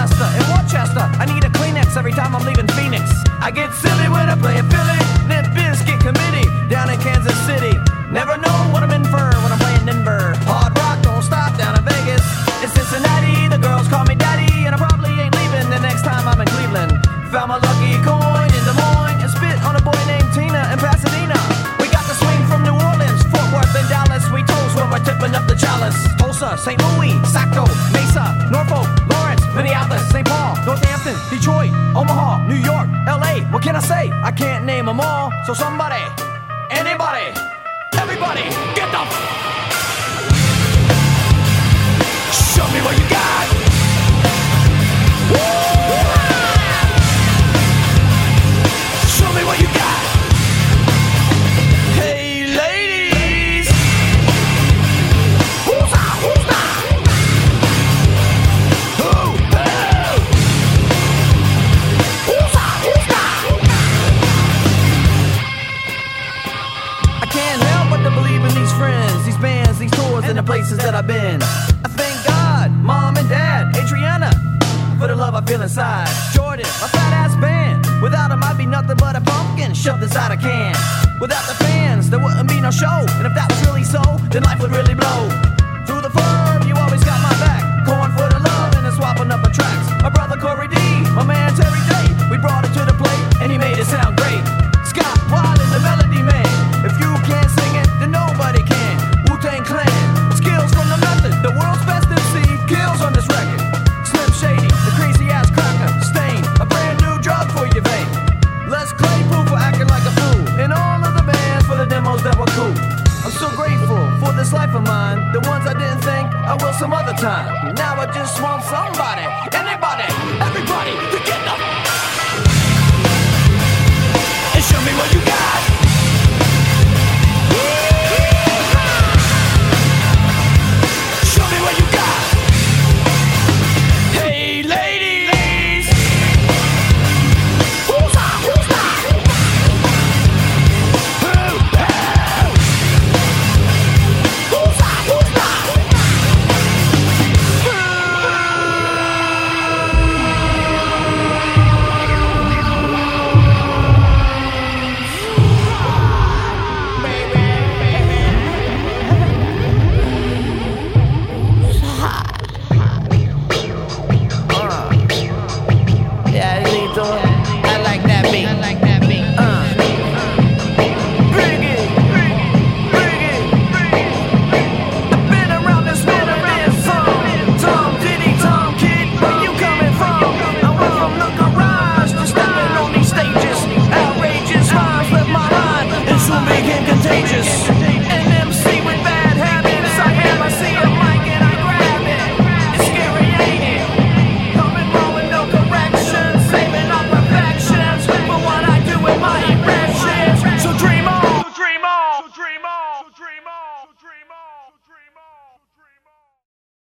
Leicester and Rochester. I need a Kleenex every time I'm leaving Phoenix. I get silly when I play a Philly. Limp Bizkit Committee down in Kansas City. Never know what I'm in for when I'm playing Denver. Hard rock don't stop down in Vegas. In Cincinnati, the girls call me daddy, and I probably ain't leaving the next time I'm in Cleveland. Found my lucky coin in Des Moines and spit on a boy named Tina in Pasadena. We got the swing from New Orleans, Fort Worth and Dallas. We toast when we're tipping up the chalice. Tulsa, St. Louis, Saco, Mesa, Norfolk, Lawrence, Minneapolis, St. Paul, Northampton, Detroit, Omaha, New York, LA. What can I say? I can't name them all. So somebody, anybody, everybody, get them. Show me what you got. Woo! Show me what you got. Hey ladies, who's that? Who's that? Who? Who's that? Who's that? I can't help but to believe in these friends, these bands, these tours, and the places that I've been. I thank God, Mom and Dad, Adriana, for the love I feel inside. Jordan, my fat ass band. Without them I'd be nothing but a pumpkin shoved inside a can. Without the fans there wouldn't be no show, and if that was really so, then life would really blow.